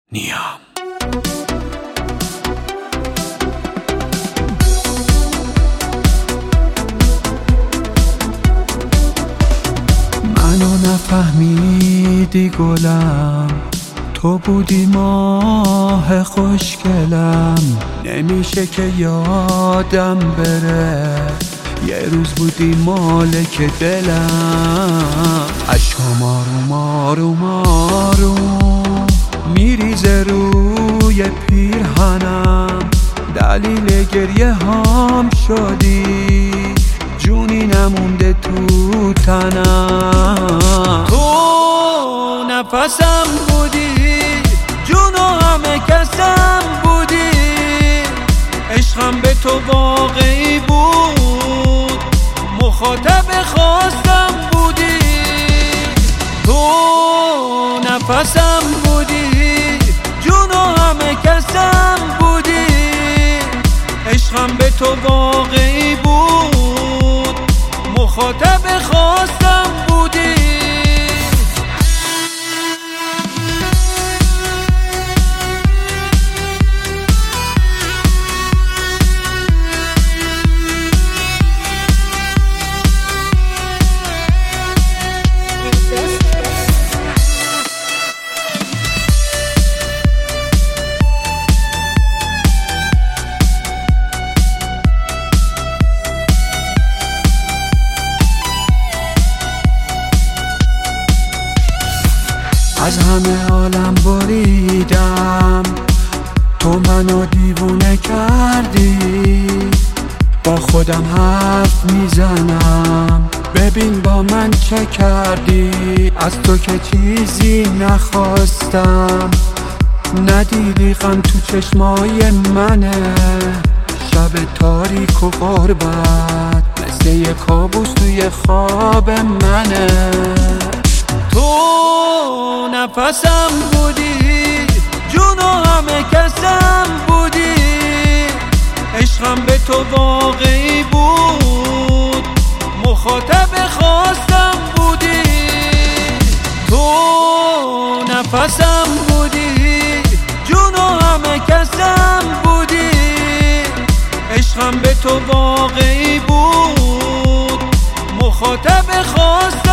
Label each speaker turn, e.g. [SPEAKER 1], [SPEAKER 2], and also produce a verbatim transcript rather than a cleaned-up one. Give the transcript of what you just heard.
[SPEAKER 1] نیام. منو نفهمیدی گلم، تو بودی ماه خوشگلم. نمیشه که یادم بره یه روز بودی مالک دلم. عشقام آروم آروم آروم میریزه روی پیرهنم. دلیل گریه هام شدی، جونی نمونده تو تنم. تو نفسم بودی، جون و همه کسم بودی. عشقم به تو واقعی بود، مخاطب خواستم بودی. تو نفسم بودی، جون و همه کسم بودی. عشقم به تو واقعی بود، مخاطب خواستم بودی. از همه عالم بریدم، تو منو دیوونه کردی. با خودم حرف میزنم، ببین با من چه کردی. از تو که چیزی نخواستم، ندیدی غم تو چشمای منه. شب تاریک و غربت مثل یه کابوس توی خواب منه. تو نفسم بودی، جون و همه کسم بودی. عشقم به تو واقعی بود، مخاطب خواستم بودی. تو نفسم بودی، جون و همه کسم بودی. عشقم به تو واقعی بود، مخاطب خواستم